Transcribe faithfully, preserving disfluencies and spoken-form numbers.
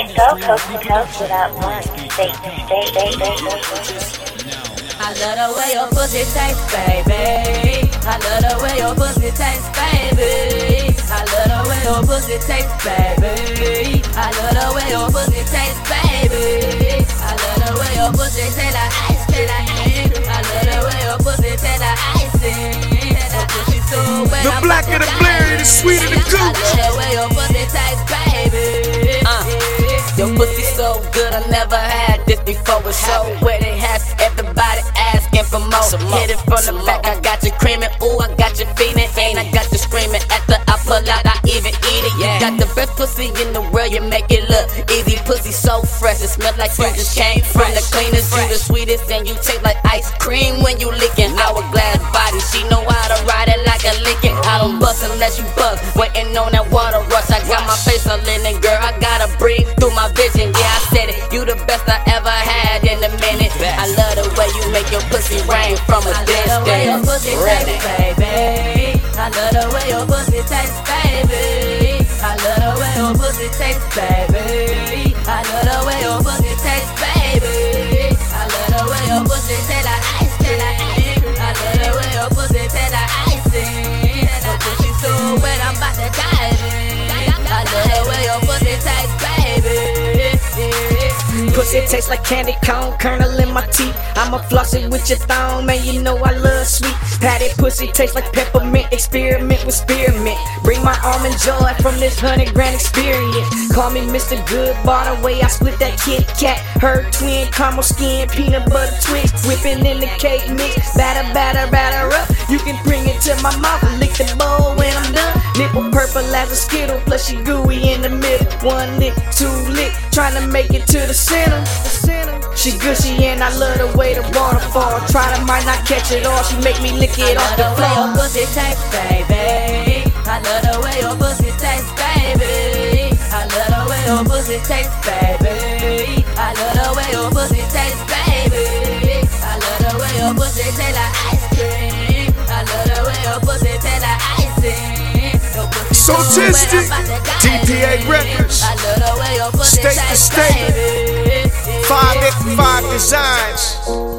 can't go coast to coast without one. State to state, state, state, state. I love the way your pussy tastes, baby. I love the way your pussy tastes, baby. I love the way your pussy tastes, baby. I love the way your pussy tastes, baby. I love the way your pussy tastes like ice cream. I love the way your pussy tastes like icing. So pussy so wet, the blacker the blair, the sweeter the gooch. I love the way your pussy tastes, baby. Uh, your pussy so good, I never had this before. It's so wet, it has everybody asking for more. Hit it from the back, I got you creaming. Ooh, I got you feeling, and I got you screaming. After I pull out, I even eat it. You got the best pussy in the world, you make it look easy. Pussy so fresh, it smell like you just came from the cleanest. You the sweetest, and you taste like ice cream when you licking. Hourglass body, she know how to ride it like a licking. I don't bust unless you bug, waiting on that water rush. I got my face on linen, girl, I gotta breathe through my vision. Yeah, I said it, you the best I ever had in a minute. I love the way you make your pussy rain from a distance. I love the way your pussy tastes, baby. I love the way your pussy tastes, baby. I love the way your pussy tastes, baby. I love the way your pussy tastes, baby. I love the way your pussy tastes like ice cream. I love the way your pussy tastes like icing. So pussy so wet, I'm about to dive in. I love the way your pussy tastes, baby. Pussy tastes like candy cone, kernel in my teeth. I'ma floss it with your thumb, man, you know I love sweet. Patty pussy tastes like peppermint, experiment with spearmint. Bring my almond joy from this hundred grand experience. Call me Mister Good, by the way I split that Kit Kat. Her twin, caramel skin, peanut butter twist. Whipping in the cake mix, batter, batter, batter up. You can bring it to my mouth and lick the bowl when I'm done. Nipple purple as a Skittle, plus she gooey in the middle. One lick, two lick, trying to make it to the center. She gushy and I love the way the waterfall. Try to might not catch it all, she make me lick it off the floor. I love the way your pussy tastes, baby. I love the way your pussy tastes, baby. I love the way your pussy tastes, baby. I love the way your pussy tastes, baby. I love the way your pussy tastes like ice cream. I love the way your pussy tastes like icing. So Tistic, T P A Records, state to state, five X five Designs.